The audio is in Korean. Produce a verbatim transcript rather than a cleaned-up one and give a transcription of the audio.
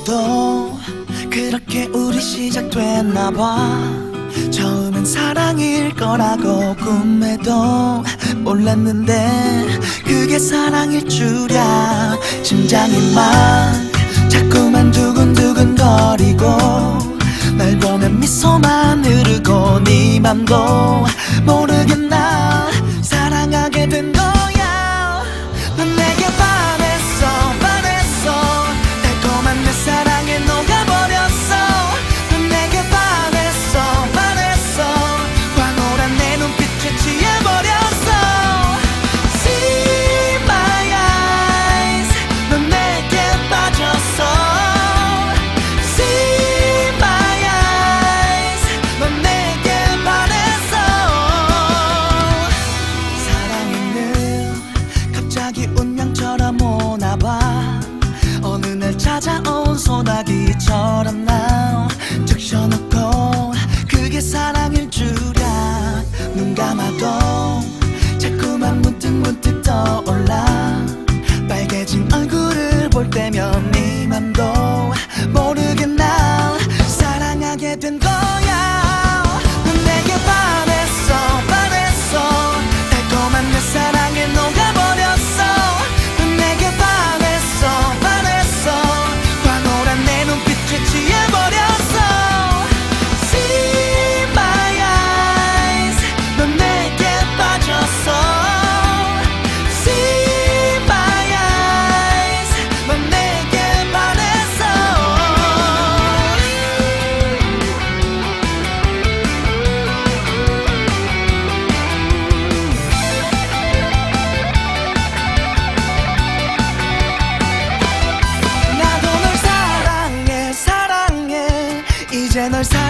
너도 그렇게 우리 시작됐나 봐. 처음엔 사랑일 거라고 꿈에도 몰랐는데 그게 사랑일 줄이야. 심장이 막 자꾸만 두근두근거리고 날 보면 미소만 흐르고 네 맘도 모르게 날 사랑하게 된 거야. 넌 내게 반했어 반했어 달콤한 내 사랑에 녹아버렸어. 넌 내게 반했어 반했어 황홀한 내 눈빛에 취해버렸어. See my eyes 넌 내게 빠졌어. See my eyes 넌 내게 반했어. 사랑은 갑자기 운명처럼 오나봐. 어느 날 찾아온 소나기처럼 나 적셔놓고 그게 사랑일 줄이야. 눈 감아도 자꾸만 문득문득 떠올라. 빨개진 얼굴을 볼 때면 네 맘도 모르게 날 사랑하게 된 거야. 넌 내게 반했어 반했어 달콤한 내 사랑에 녹아버렸어. 넌 내게 반했어 반했어 황홀한 내 눈빛에 취해버렸어. See my eyes 넌 내게 빠졌어. See my eyes 넌 내게 반했어. 나도 널 사랑해 사랑해 이제 널 사랑해